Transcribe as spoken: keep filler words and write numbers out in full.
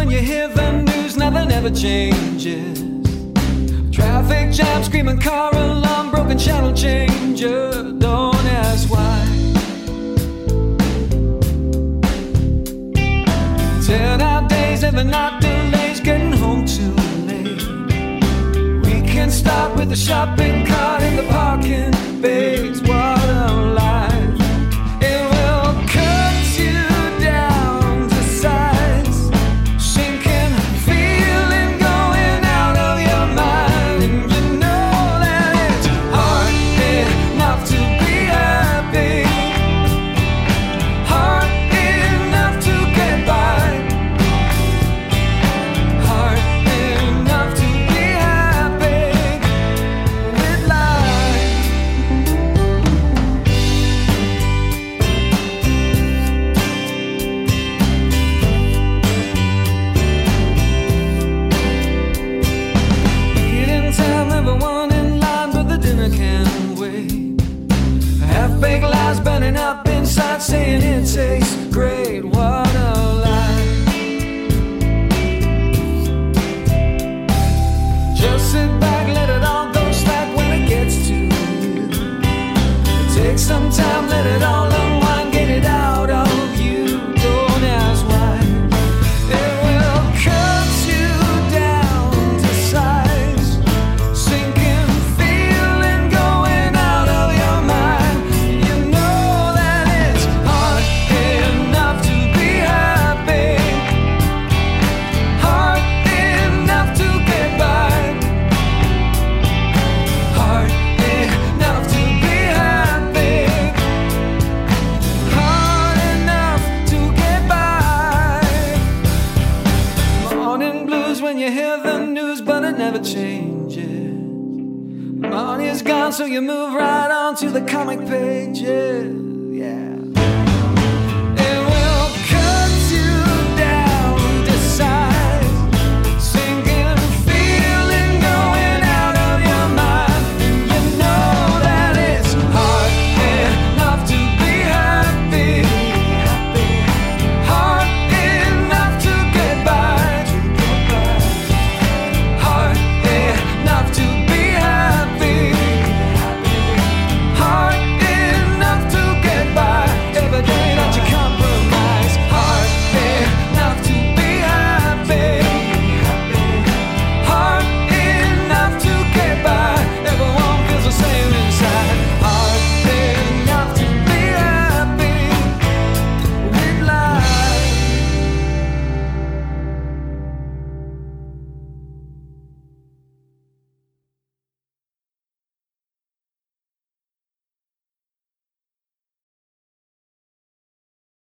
when you hear the news, nothing ever changes. Traffic jam, screaming car alarm, broken channel changer. Don't ask why. Ten hour days, living out delays, getting home too late. We can start with the shopping cart in the parking bays. What a life. It will cut you down to size, sinking feeling going out of your mind. And you know that it's hard enough to be happy, hard enough to get by, hard enough to be happy with life. Eat in time, everyone in line, but the dinner can't wait. Half-baked lies burning up inside, saying it tastes great. What a life. Just sit back, let it all go slack when it gets to you. Take some time, let it all unwind, get it out of you. Don't ask why. It will cut you down to size, sinking feeling going out of your mind. You know that it's hard enough to be happy, hard enough to get by, hard enough to be happy, hard enough to get by. Morning blues when you hear the news, but it never changes. Money is gone, so you move right on to the comic pages. Yeah.